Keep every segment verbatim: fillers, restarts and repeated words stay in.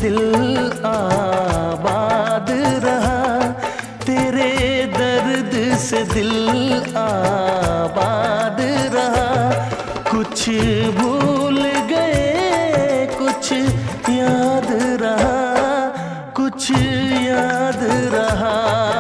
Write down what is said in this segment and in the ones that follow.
दिल आबाद रहा, तेरे दर्द से दिल आबाद रहा। कुछ भूल गए कुछ याद रहा, कुछ याद रहा।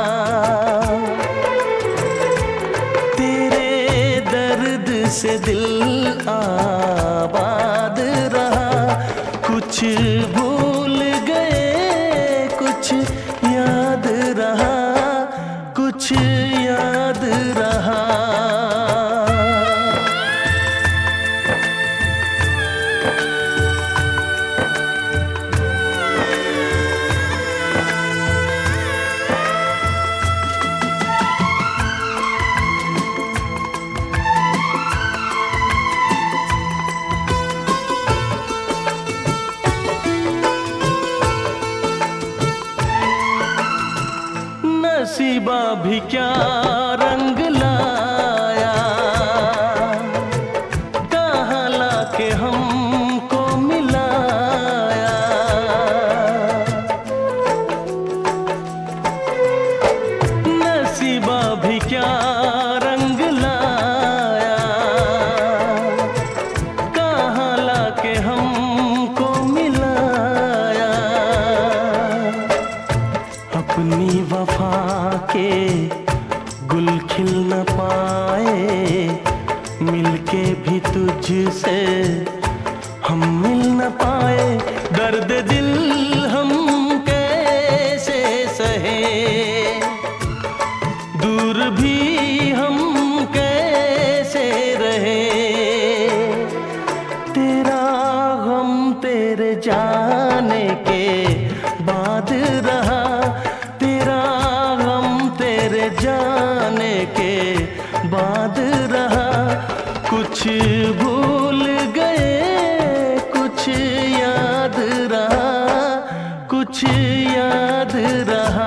तेरे दर्द से दिल आबाद रहा, कुछ भूल गए कुछ याद रहा, कुछ याद रहा। नसीबा भी क्या रंग लाया, कहाँ लाके हमको मिलाया। नसीबा भी क्या रंग लाया, कहाँ लाके हमको मिलाया। अपनी वफा के गुल खिल न पाए, मिलके भी तुझसे हम मिल न पाए। दर्द दिल हम कैसे सहे, दूर भी हम कैसे रहे। तेरा गम तेरे जाने के बाद रहा, जाने के बाद रहा। कुछ भूल गए कुछ याद रहा, कुछ याद रहा।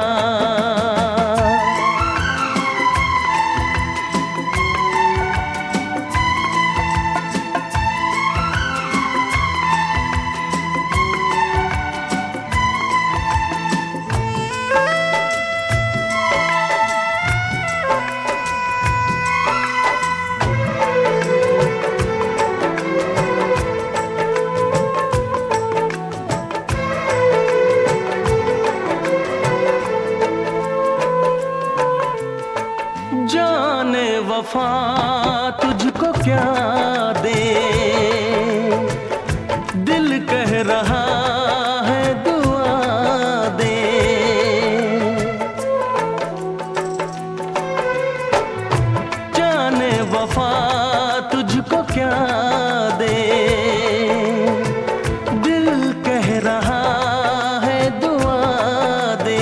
जाने वफा तुझको क्या दे, दिल कह रहा है दुआ दे। जाने वफा तुझको क्या दे, दिल कह रहा है दुआ दे।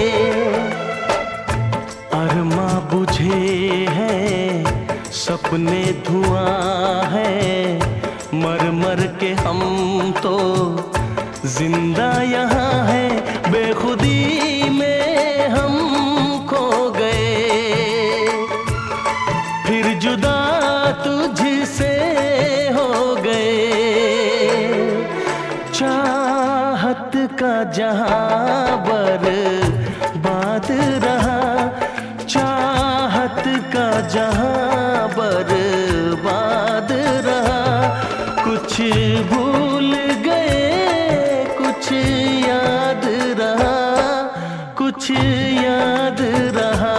अरमा बुझे हैं सपने धुआं है, मर मर के हम तो जिंदा यहाँ है। बेखुदी में हम खो गए, फिर जुदा तुझसे हो गए। चाहत का जहां बर्बाद रहा, चाहत का जहां बर्बाद रहा। कुछ भूल गए कुछ याद रहा, कुछ याद रहा।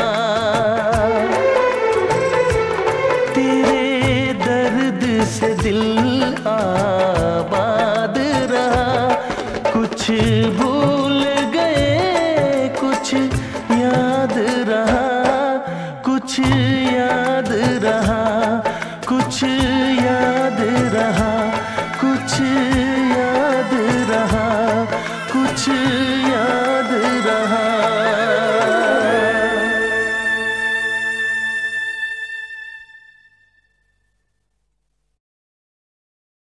तेरे दर्द से दिल आबाद रहा, कुछ भूल गए कुछ याद रहा, कुछ याद रहा, कुछ याद रहा, कुछ याद रहा, कुछ